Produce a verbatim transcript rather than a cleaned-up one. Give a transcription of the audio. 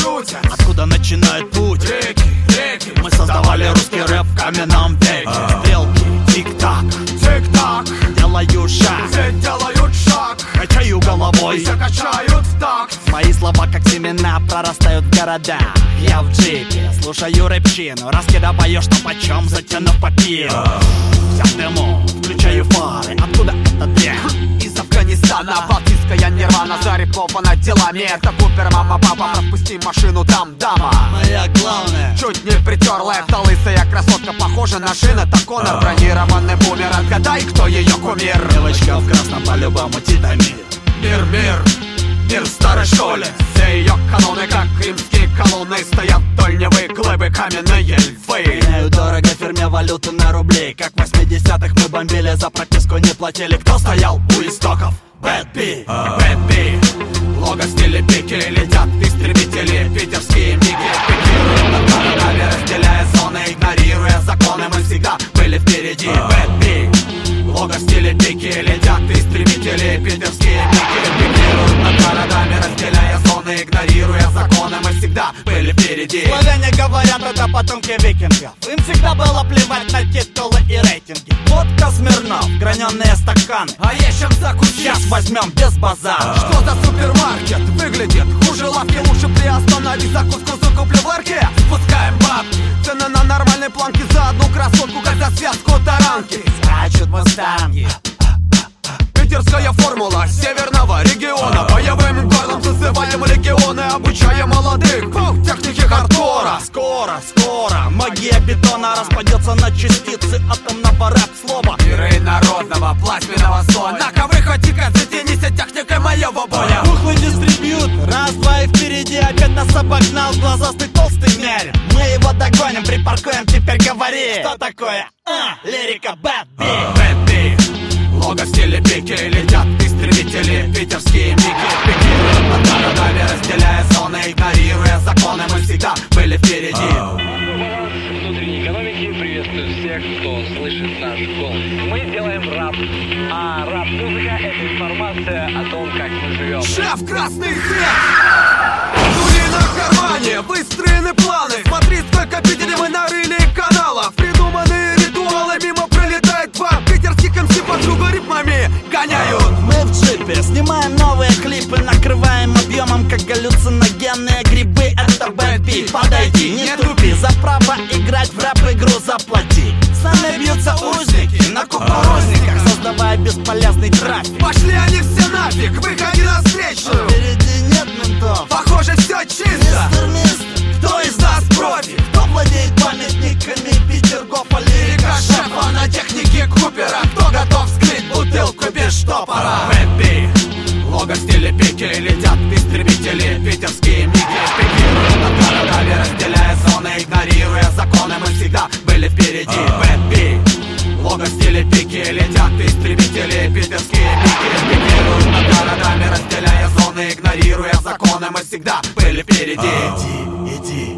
шутят. Откуда начинает путь? Реки, реки. Мы создавали русский рэп в каменном веке. Стрелки, тик-так, тик-так, делаю шаг, все делают шаг, качаю головой, все качают в такт. Мои слова как семена прорастают в города. Я в джипе, слушаю рэпчину, раскидываю что почем, затянув папир. Вся в дыму, включаю фары. Откуда эта дрянь? Из Афганистана, балтийская нирвана, зареплована делами. Это Купер, мама, папа, пропусти машину, там дама. Моя главная, чуть не притерла, это лысая красотка, похожа на шин. Это Конор, бронированный бумер. Отгадай, кто ее кумир. Девочка в красном по-любому Титамир. Мир, мир, мир в старой школе. Все ее каноны, как римские колонны, стоят дольневые глыбы, каменные львы. Меняю дорого фирме валюту на рубли. Как в восьмидесятых мы бомбили, за прописку не платили. Кто стоял у истоков? Бэд Би, Бэд Би. Лого в стиле пики, летят истребители, питерские миги пикируют над городами, разделяя зоны, игнорируя законы. Мы всегда были впереди. Бэд Би. Лого в стиле пики, летят истребители, питерские миги пикируют над городами, разделяя зоны, игнорируя законы. Мы всегда были впереди. Славяне говорят, это потомки викингов. Им всегда было плевать на титулы и рейтинги. Водка Смирнов, граненые стаканы. А есть чем закусить. Сейчас возьмем без базара. Что за супермаркет? Выглядит хуже лавки. Лучше приостанови закуску, закуплю в ларьке. Спускаем бабки, цены на нормальной планке. За одну красотку, как за связку таранки. Скачут мустанги. Питерская формула северного региона. Боевым горлом зазываем легионы, обучая молодых по технике хардкора. Скоро, скоро магия бетона распадется на частицы атомного рэп-слова. Миры народного плазменного слоя. На-ка выходи-ка, затянись техникой моего боя. Пухлый дистрибьют, раз, два и впереди. Опять нас обогнал глазастый толстый мерин. Мы его догоним, припаркуем, теперь говори. Что такое? А, лирика Бэд Би. Бэд Би. Лого в стиле пики, летят истребители, питерские миги пикируют над городами, разделяя зоны, игнорируя законы. Мы всегда были впереди. Внутренней экономики приветствую всех, кто слышит наш голос. Мы делаем рэп, а рэп-музыка — это информация о том, как мы живем. Шеф, красный свет! Дури на кармане, выстроены планы. Смотри, сколько Питере мы нарыли каналов. Придуманные ритуалы, мимо пролетает два питерских эм си под другой ритмами гоняют. Мы в джипе снимаем новые клипы, накрываем объемом, как галлюциногенные грибы. Это Бэд Би, подойди, не тупи. За право играть в рэп-игру заплати. С нами бьются узники на кукурузниках, создавая бесполезный трафик. Пошли они все нафиг, выходи на встречную. Впереди нет ментов, Похоже, все чисто. мистер, мистер. Кто из нас профи? Кто владеет памятниками Петергофа, лирика Шефа на технике Купера. Кто готов скрыть бутылку без штопора? Бэд Би. Лого в стиле пики, летят истребители, питерские миги пикируют над городами, разделяя зоны, игнорируя законы. Мы всегда были впереди. Бэд Би. Лого в стиле пики, летят истребители, питерские миги пикируют над городами, разделяя зоны, игнорируя законы. Мы всегда были впереди. Иди, иди.